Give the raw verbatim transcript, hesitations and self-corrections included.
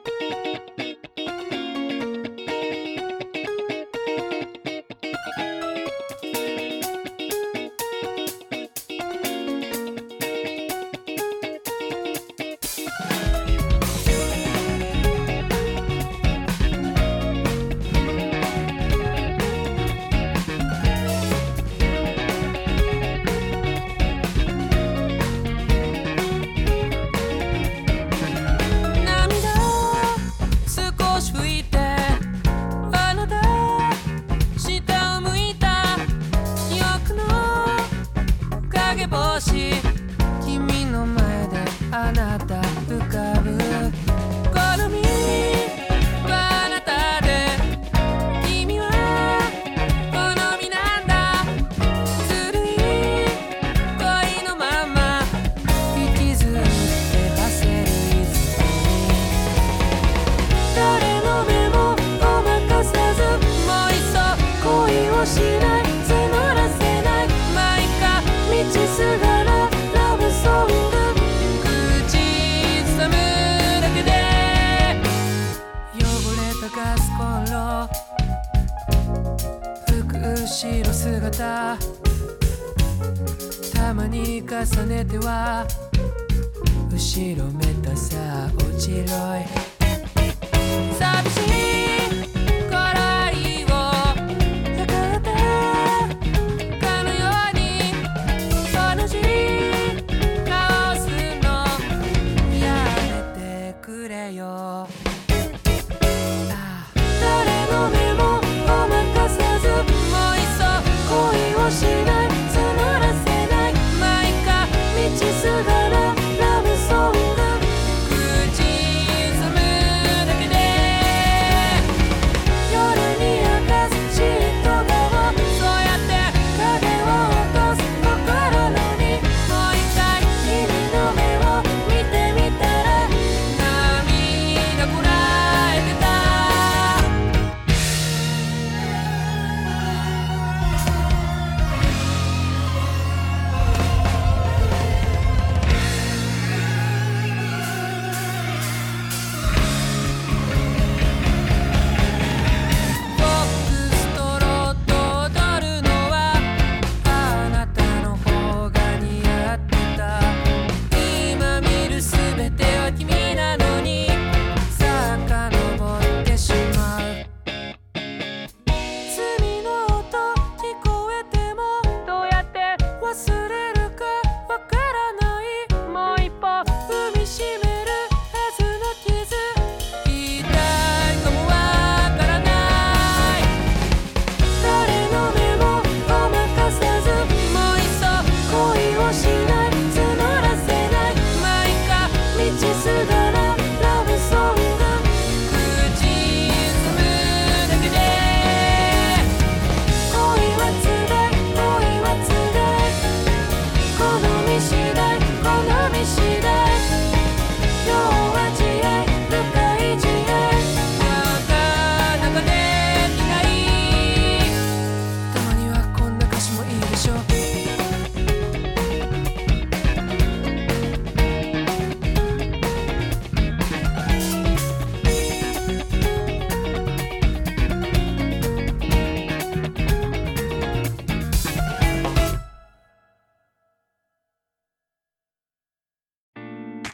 君の前であなた浮かぶ好みはあなたで君は好みなんだずるい恋のまま引きずって焦りず誰の目もごまかさずもういっそ恋をしない募らせない毎回道すがらラブソング口ずさむだけで汚れたガスコンロ服後ろ姿たまに重ねては後ろめたさ落ちろい寂しい頃合いを測ったかのように同じ顔すのやめてくれよ誰の目もごまかさずもういっそ恋をしない